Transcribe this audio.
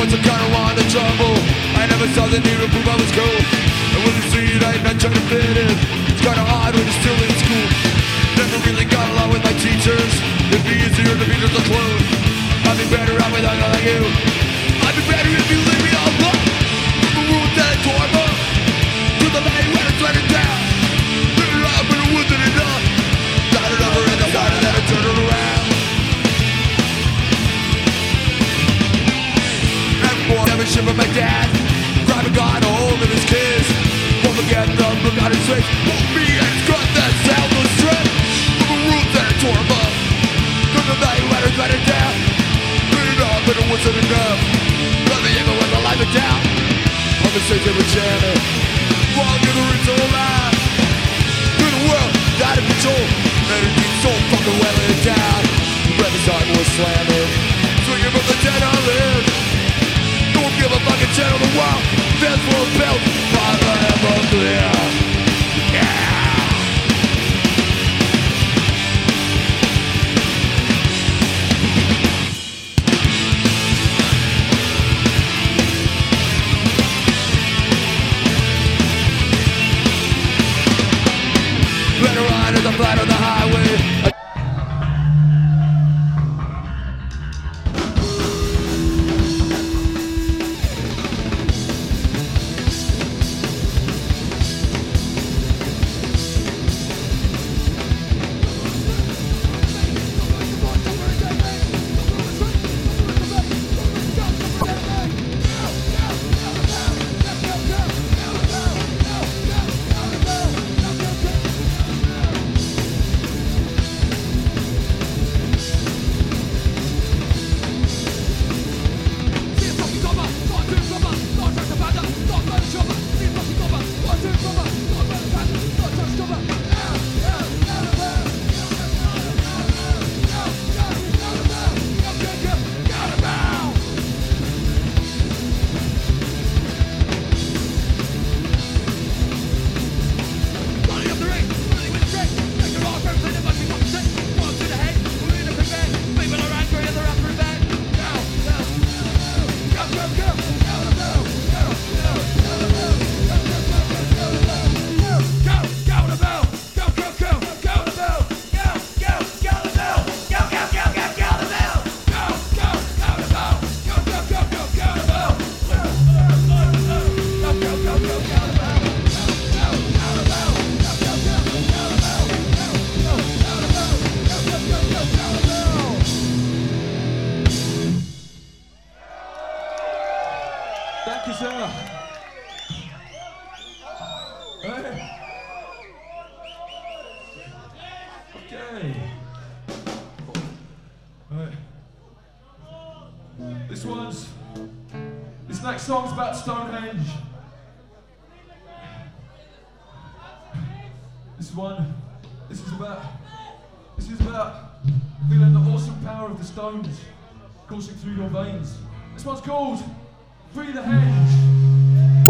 once I kinda wanted to trouble. I never saw the need to prove I was cool. And when you see it, I'm not trying to fit in. It's kinda odd when you're still in school. Never really got along with my teachers. It'd be easier to be just a clone. I'd be better off with a guy like you. I'd be better if you leave me alone. From the rules that I tore up, to the light when it's letting down. Lit it up and it wasn't enough. Got it over in the water and then I turned it around. Never shit from my dad. Driving God home and his kids. Won't forget the look on his face. Won't be and cut that sound was straight. From the roots that I tore him up. From the night when I let it down. Lit it up and it wasn't enough. Nothing ever went the life of down. I'm the same with Shannon. Wrong in the rich old life. In the world, out of control. Energy so fucking well it down. Brother's heart was slamming. Swinging from the dead on live. Don't give a fucking shit on the wall. Fence was built by the Everclear. Yeah. Better ride as I flat on the highway. Thank you, sir. Hey. Okay. Right. This next song's about Stonehenge. This is about feeling the awesome power of the stones coursing through your veins. This one's called Free the Henge.